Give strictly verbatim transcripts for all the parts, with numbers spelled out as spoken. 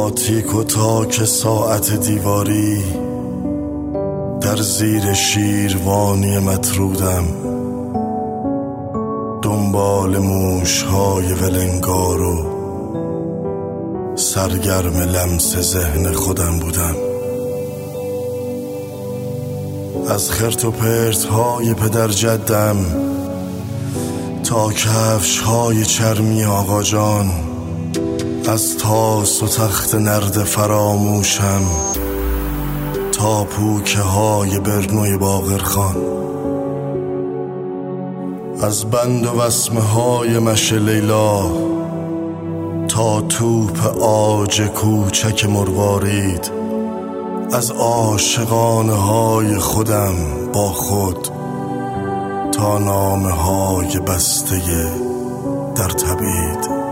با تیک و تاک ساعت دیواری در زیر شیروانی مطرودم، دنبال موش‌های ولنگار و سرگرم لمس ذهن خودم بودم. از خرت و پرت‌های پدر جدم تا کفش‌های چرمی آقا جان، از تاس و تخت نرد فراموشم تا پوکه های برنوی باقرخان، از بند و وسمه های مشه لیلا تا توپ آج کوچک مروارید، از عاشقانه های خودم با خود تا نامه های بسته در تبعید.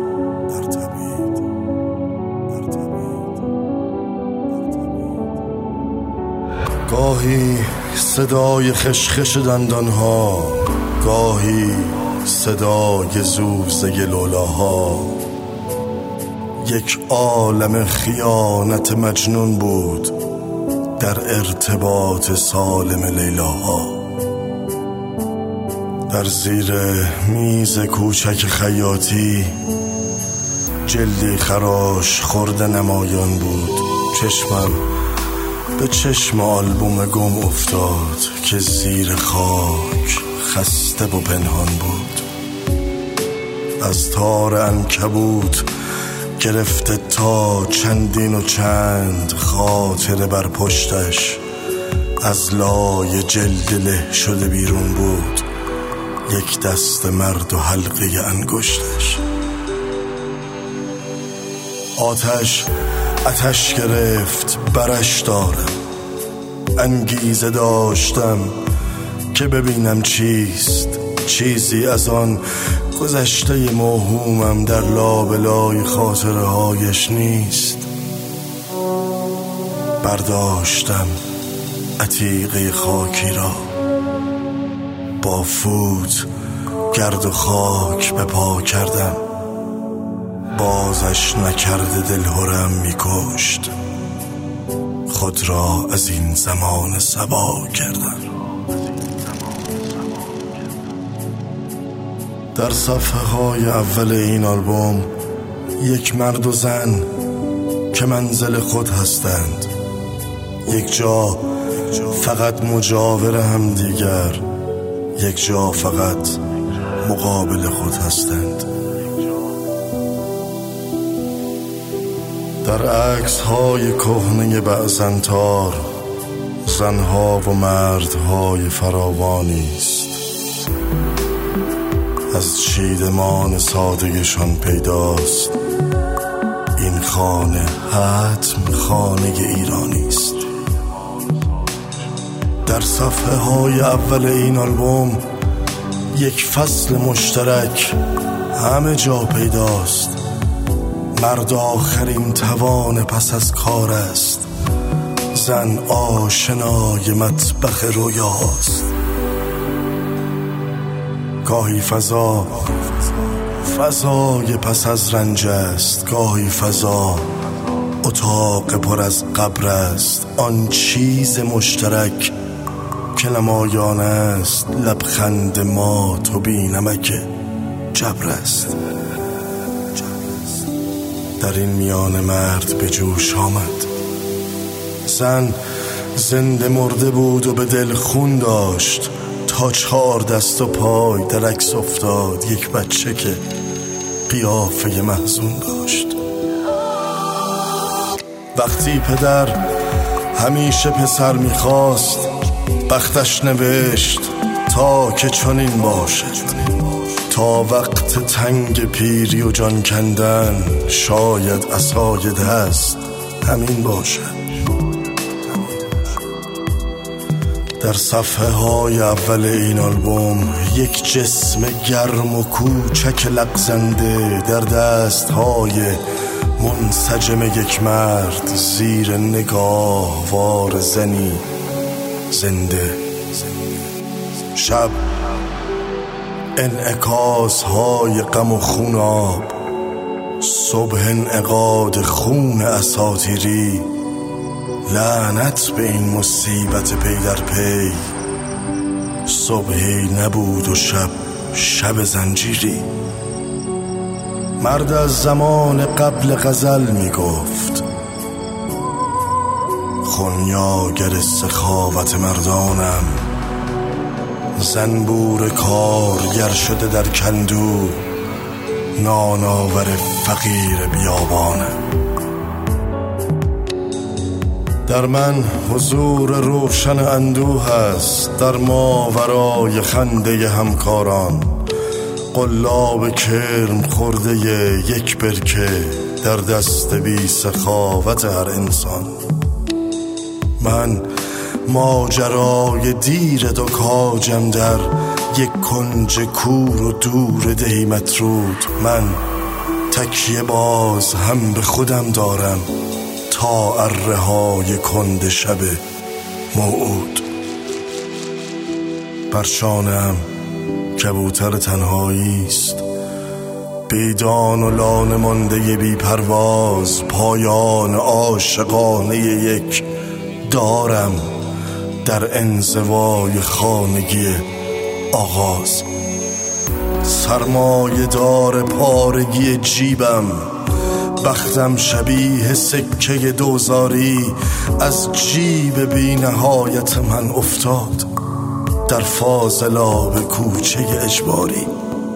گاهی صدای خشخش دندانها، گاهی صدای زوزه لولاها، یک عالم خیانت مجنون بود در ارتباط سالم لیلاها. در زیر میز کوچک خیاطی جلدی خراش خورده نمایان بود. چشمم به چشم آلبوم گم افتاد که زیر خاک خسته و پنهان بود. از تار عنکبوت گرفته تا چندین و چند خاطره بر پشتش از لای جلد له شده بیرون بود، یک دست مرد و حلقه انگشتش. آتش آتش گرفت برش دارم، انگیزه داشتم که ببینم چیست، چیزی از آن گذشته موهومم در لابلای خاطره هایش نیست. برداشتم عتیقه خاکی را، با فوت گرد و خاک به پا کردم، بازش نکرده دلهرم میکشت، خود را از این زمان صبا کردم. در صفحه های اول این آلبوم یک مرد و زن که منزل خود هستند، یک جا فقط مجاور هم دیگر، یک جا فقط مقابل خود هستند. در عکس های کهنه بعضنتار زنها و مردهای فراوانی است، از چیدمان سادگشان پیداست این خانه حتم خانه ایرانی است. در صفحه های اول این آلبوم یک فصل مشترک همه جا پیداست. مرد آخرین توان پس از کار است، زن آشنای مطبخ رویاست. گاهی فضا فضای پس از رنج است، گاهی فضا اتاق پر از قبر است. آن چیز مشترک که نمایان است لبخند ما تو بی نمک جبر است. در این میان مرد به جوش آمد، زن زنده مرده بود و به دل خون داشت، تا چهار دست و پای در عکس افتاد یک بچه که قیافه محزون داشت. وقتی پدر همیشه پسر میخواست، بختش نوشت تا که چنین باشد، تا وقت تنگ پیری و جان کندن شاید عصای دست همین باشد. در صفحه های اول این آلبوم یک جسم گرم و کوچک لغزنده در دست های منسجم یک مرد زیر نگاه وار زنی زنده. شب انعکاس های غم و خوناب صبح انعقاد خون اساطیری، لعنت به این مصیبت پی در پی. صبحی نبود و شب شب زنجیری. مرد از زمان قبل غزل می گفت، خونیاگر سخاوت مردانم. زنبور کارگر شده در کندو، ناناور فقیر بیابانم. در من حضور روشن اندوه است، در ماورای خنده همکاران. قلاب کرم خورده یک برکه در دست بی سخاوت هر انسان. من ماجرای دیر دو کاجم در یک کنج کور و دور دهی مطرود. من تکیه باز هم به خودم دارم تا اره های کند شب موعود. بر شانه‌ام کبوتر تنهایی است، بیدان و لانه مانده بی پرواز. پایان عاشقانه یک دارم در انزوای خانگی آغاز. سرمایه دار پارگی جیبم، بختم شبیه سکه دوزاری. از جیب بی نهایت من افتاد در فاضلاب کوچه اجباری.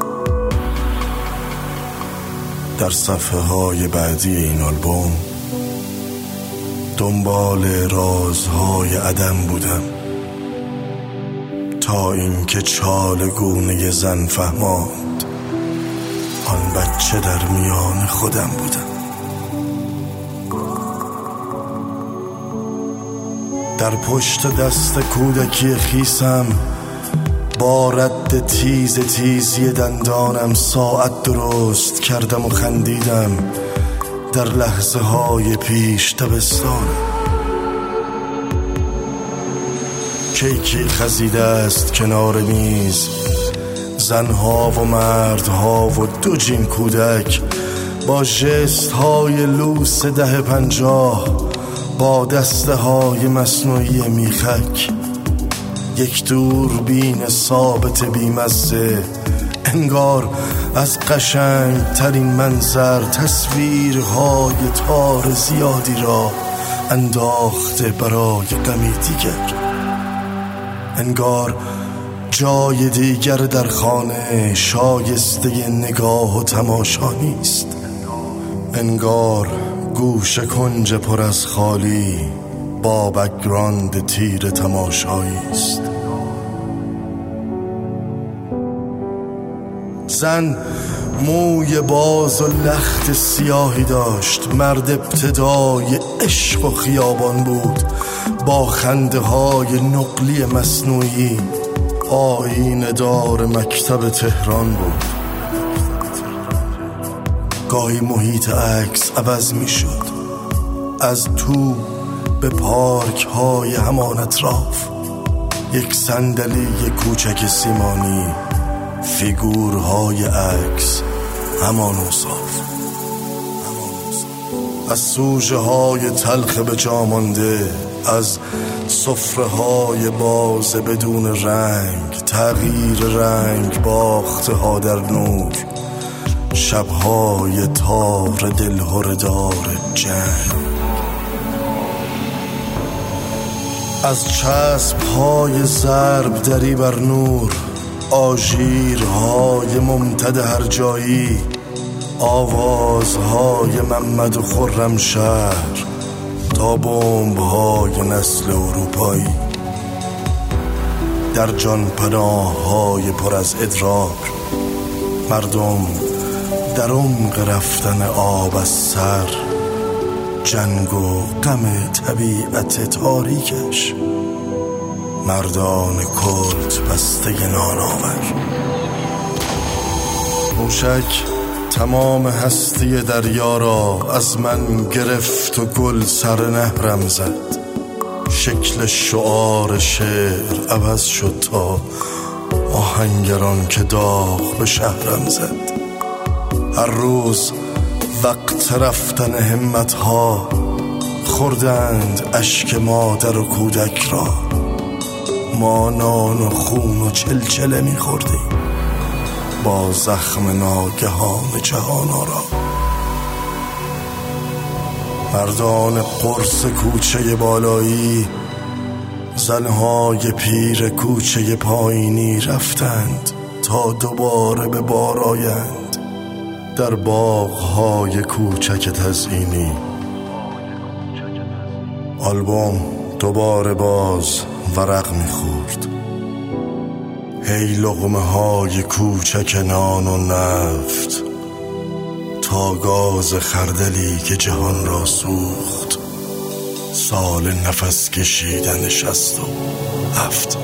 در صفحه های بعدی این آلبوم دنبال رازهای عدم بودم تا اینکه چالگونه زن فهماند آن بچه در میان خودم بودم. در پشت دست کودکی خیسم با رد تیز تیزی دندانم ساعت درست کردم و خندیدم در لحظه های پیش دبستانم. کیکی خزیده است کنار میز، زنها و مردها و دو جین کودک با ژست های لوس ده پنجاه، با دسته های مصنوعی میخک. یک دوربین ثابت بیمزه، انگار از قشنگ ترین منظر تصویرهای تار زیادی را انداخته برای غمی دیگر. انگار جای دیگر در خانه شایسته نگاه و تماشا نیست. انگار گوش کنج پر از خالی با بک‌گراند تیر تماشایی است. زن موی باز و لخت سیاهی داشت، مرد ابتدای عشق و خیابان بود با خنده های نقلی مصنوعی. آیینه دار مکتب تهران بود. گاهی محیط عکس عوض می شد، از تو به پارک های همان اطراف. یک صندلی کوچک سیمانی، فیگورهای عکس همان اوصاف. از سوژه های تلخ به جا مانده، از سفره های باز بدون رنگ، تغییر رنگ باخته ها در نور، شبهای تار دلهردار جنگ. از چسب های ضرب دری بر نور، آژیرهای ممتد هر جایی، آوازهای محمد و خرمشهر تا بمب‌های نسل اروپایی. در جان پناه‌های پر از ادراک، مردم در عمق رفتن آب از سر، جنگ و غم طبیعت تاریکش، مردان کرد بسته ناناور. موشک تمام هستی دریا را از من گرفت و گل سر نهرم زد. شکل شعار شعر عوض شد تا آهنگران که داغ به شهرم زد. هر روز وقت رفتن همت ها خوردند اشک مادر و کودک را. ما نان و خون و چلچله می خوردیم با زخم ناگهان جهان را. مردان قرص کوچه بالایی، زنهای پیر کوچه پایینی رفتند تا دوباره به بار آیند در باغ‌های کوچک تزئینی. آلبوم دوباره باز ورق می‌خورد. هی لقمه های کوچک نان و نفت تا گاز خردلی که جهان را سوخت. سال نفس کشیدن شست و هفت.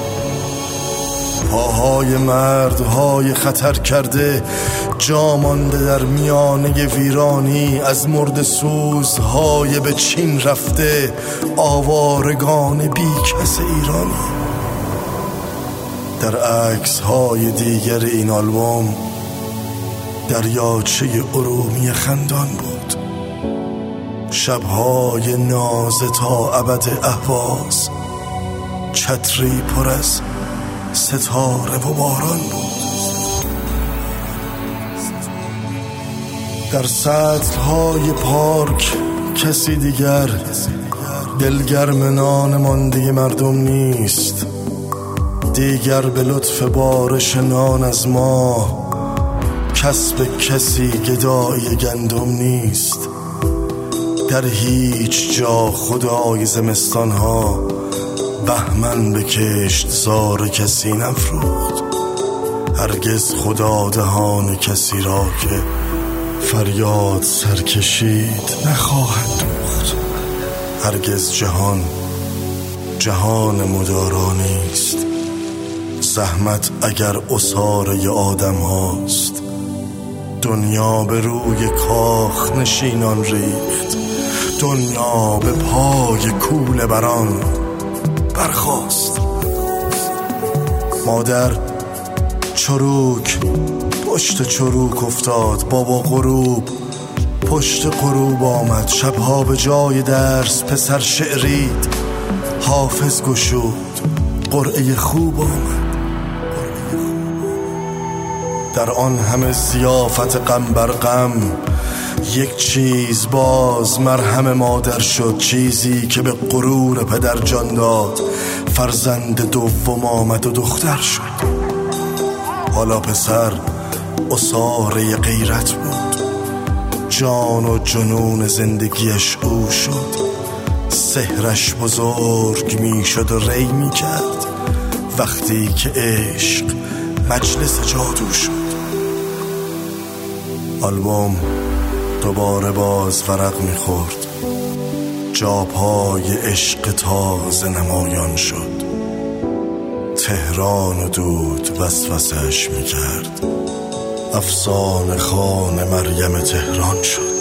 پاهای مردهای خطر کرده جا مانده در میانه ویرانی، از مرد سوزهای به چین رفته آوارگان بی کس ایرانی. در عکس‌های دیگر این آلبوم دریاچه ارومیه خندان بود. شب‌های نازه تا ابد اهواز، چتری پر از ستاره و باران بود. در سطل‌های پارک کسی دیگر دلگرم نان مانده مردم نیست. دیگر به لطف بارش نان از ما کسب کسی گدای گندم نیست. در هیچ جا خدای زمستانها بهمن به کشت زار کسی نفروخت. هرگز خدا دهان کسی را که فریاد سرکشید نخواهد دوخت. هرگز جهان جهان مدارا نیست. زحمت اگر اساره آدم هاست، دنیا به روی کاخ نشینان ریخت. دنیا به پای کوله بران برخاست. مادر چروک پشت چروک افتاد. بابا غروب پشت غروب آمد. شبها به جای درس پسر شعرید. حافظ گشود قرعه خوب آمد. در آن همه ضیافت غم بر غم یک چیز باز مرهم مادر شد. چیزی که به غرور پدر جان داد. فرزند دوم آمد و دختر شد. حالا پسر اساره غیرت بود. جان و جنون زندگیش او شد. سحرش بزرگ می شد و ری می کرد وقتی که عشق مجلس جادو شد. آلبوم دوباره باز ورق می خورد. جاپای عشق تازه نمایان شد. تهران و دود وسوسه‌اش می کرد. افسانه خان مریم تهران شد.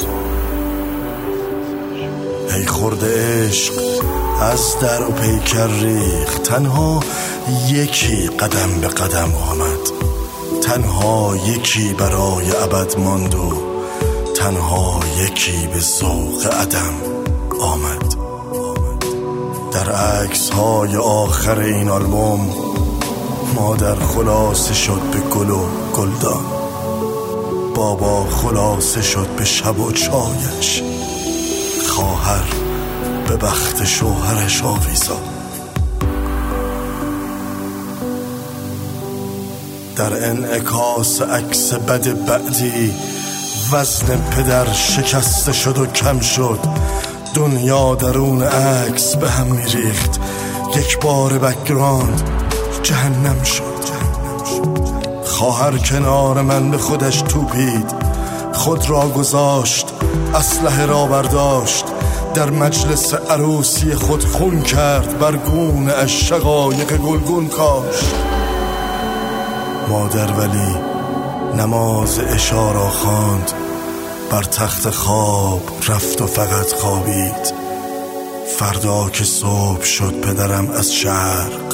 ای خورده عشق از در و پیکر ریخت. تنها یکی قدم به قدم آمد. تنها یکی برای ابد ماند و تنها یکی به ذوق عدم آمد. در عکس‌های آخر این آلبوم مادر خلاصه شد به گل و گلدان. بابا خلاصه شد به شب و چایش. خواهر به بخت شوهرش آویزان. در انعکاس عکس بد بعدی وزن پدر شکسته شد و کم شد. دنیا درون عکس به هم میریخت. یک بار بک‌گراند جهنم شد. خواهر کنار من به خودش توپید. خود را گذاشت، اسلحه را برداشت. در مجلس عروسی خود خون کرد. بر گونه اش شقایق گلگون کاشت. مادر ولی نماز عشا را خواند. بر تخت خواب رفت و فقط خوابید. فردا که صبح شد پدرم از شرق.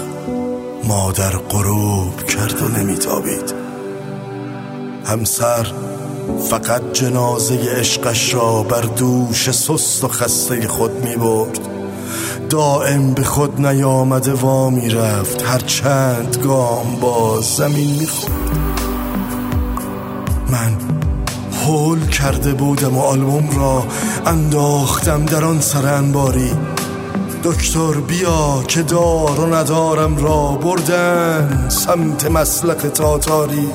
مادر غروب کرد و نمیتابید. همسر فقط جنازه عشقش را بر دوش سست و خسته خود می برد. دائم به خود نیامده وا می رفت، هر چند گام با زمین می خورد. من هول کرده بودم و آلبوم را انداختم در آن سر انباری. دکتر بیا که دار و ندارم را بردن سمت مسلک تاتاری.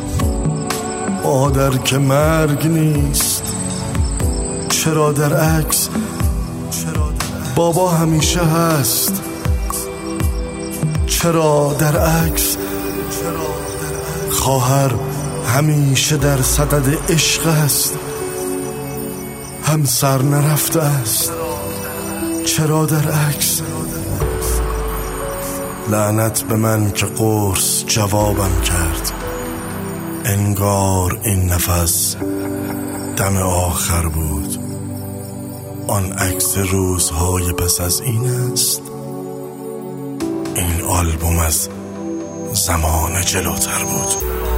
مادر که مرگ نیست، چرا در عکس بابا همیشه هست؟ چرا در عکس خواهر همیشه در صدد عشق است؟ همسر نرفته است، چرا در عکس؟ لعنت به من که قرص جوابم کرد. انگار این نفس دم آخر بود. آن عکس روزهای پس از این است. این آلبوم از زمان جلوتر بود.